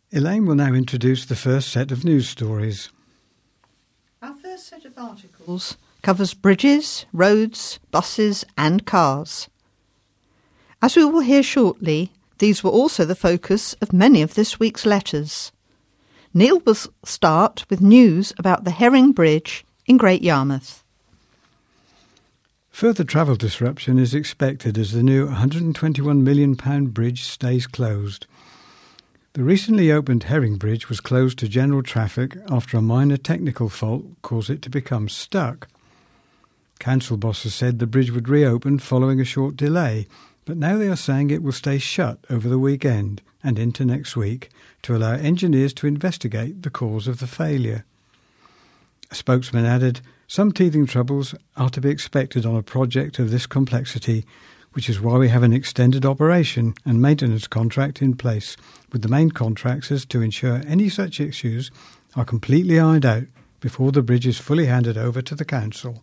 Elaine will now introduce the first set of news stories. Our first set of articles covers bridges, roads, buses and cars. As we will hear shortly, these were also the focus of many of this week's letters. Neil will start with news about the Herring Bridge in Great Yarmouth. Further travel disruption is expected as the new £121 million bridge stays closed. The recently opened Herring Bridge was closed to general traffic after a minor technical fault caused it to become stuck. Council bosses said the bridge would reopen following a short delay, but now they are saying it will stay shut over the weekend and into next week to allow engineers to investigate the cause of the failure. A spokesman added, "Some teething troubles are to be expected on a project of this complexity, which is why we have an extended operation and maintenance contract in place with the main contractors to ensure any such issues are completely ironed out before the bridge is fully handed over to the council."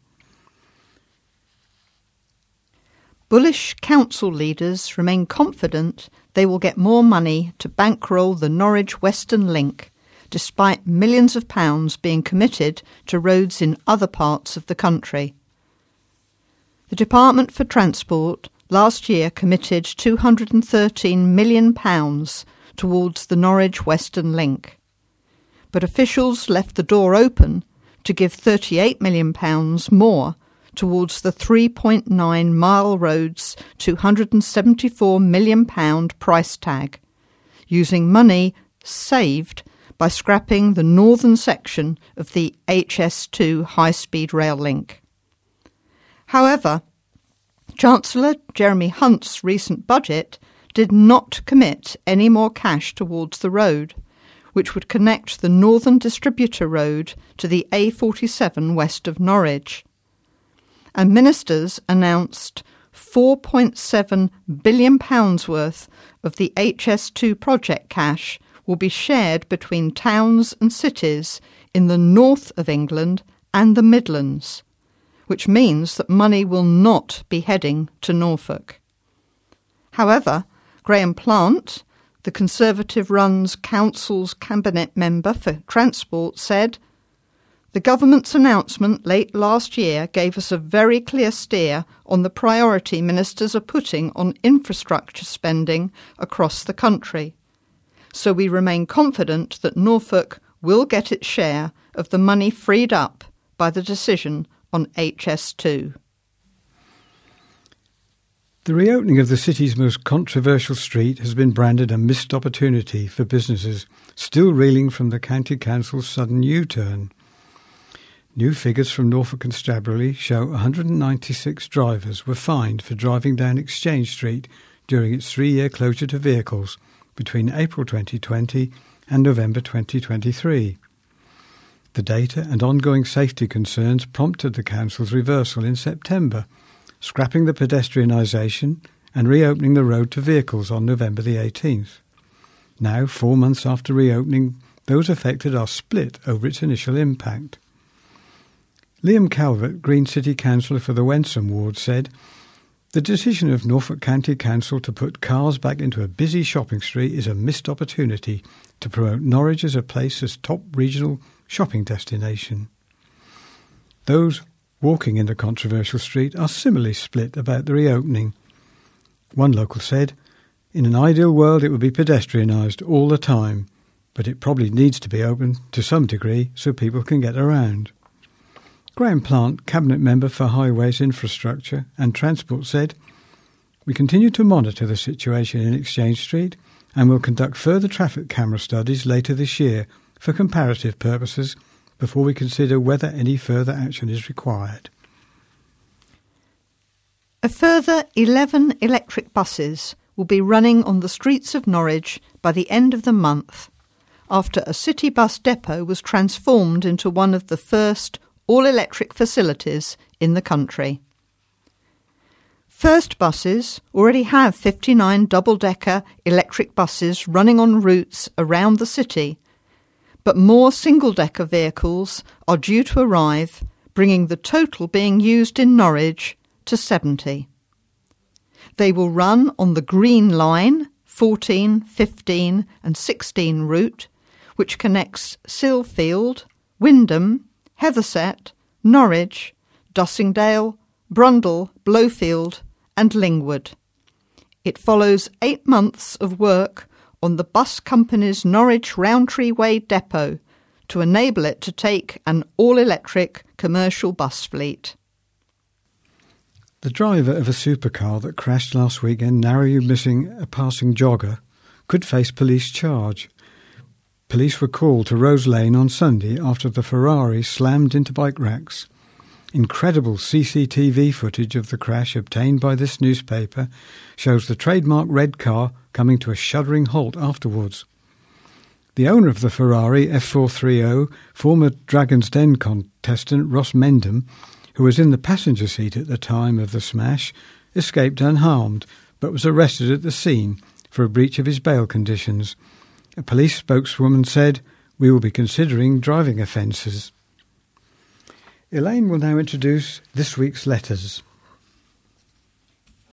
Bullish council leaders remain confident they will get more money to bankroll the Norwich Western Link, despite millions of pounds being committed to roads in other parts of the country. The Department for Transport last year committed £213 million towards the Norwich Western Link, but officials left the door open to give £38 million more towards the 3.9-mile road's £274 million price tag, using money saved by scrapping the northern section of the HS2 high-speed rail link. However, Chancellor Jeremy Hunt's recent budget did not commit any more cash towards the road, which would connect the Northern Distributor Road to the A47 west of Norwich. And ministers announced £4.7 billion worth of the HS2 project cash will be shared between towns and cities in the north of England and the Midlands, which means that money will not be heading to Norfolk. However, Graham Plant, the Conservative-run council's cabinet member for transport, said, "The government's announcement late last year gave us a very clear steer on the priority ministers are putting on infrastructure spending across the country. So we remain confident that Norfolk will get its share of the money freed up by the decision on HS2. The reopening of the city's most controversial street has been branded a missed opportunity for businesses still reeling from the County Council's sudden U-turn. New figures from Norfolk Constabulary show 196 drivers were fined for driving down Exchange Street during its 3-year closure to vehicles between April 2020 and November 2023. The data and ongoing safety concerns prompted the Council's reversal in September, scrapping the pedestrianisation and reopening the road to vehicles on November the 18th. Now, 4 months after reopening, those affected are split over its initial impact. Liam Calvert, Green City Councillor for the Wensum ward, said, "The decision of Norfolk County Council to put cars back into a busy shopping street is a missed opportunity to promote Norwich as a place as top regional shopping destination." Those walking in the controversial street are similarly split about the reopening. One local said, "In an ideal world it would be pedestrianised all the time, but it probably needs to be open to some degree so people can get around." Graham Plant, Cabinet Member for Highways, Infrastructure and Transport, said, "We continue to monitor the situation in Exchange Street and will conduct further traffic camera studies later this year for comparative purposes before we consider whether any further action is required." A further 11 electric buses will be running on the streets of Norwich by the end of the month, after a city bus depot was transformed into one of the first all-electric facilities in the country. First buses already have 59 double-decker electric buses running on routes around the city, but more single-decker vehicles are due to arrive, bringing the total being used in Norwich to 70. They will run on the Green Line 14, 15 and 16 route, which connects Sillfield, Wyndham, Heatherset, Norwich, Dossingdale, Brundall, Blowfield and Lingwood. It follows 8 months of work on the bus company's Norwich Rowntree Way depot to enable it to take an all-electric commercial bus fleet. The driver of a supercar that crashed last weekend, narrowly missing a passing jogger, could face police charge. Police were called to Rose Lane on Sunday after the Ferrari slammed into bike racks. Incredible CCTV footage of the crash obtained by this newspaper shows the trademark red car coming to a shuddering halt afterwards. The owner of the Ferrari F430, former Dragon's Den contestant Ross Mendham, who was in the passenger seat at the time of the smash, escaped unharmed but was arrested at the scene for a breach of his bail conditions. A police spokeswoman said, "We will be considering driving offences." Elaine will now introduce this week's letters.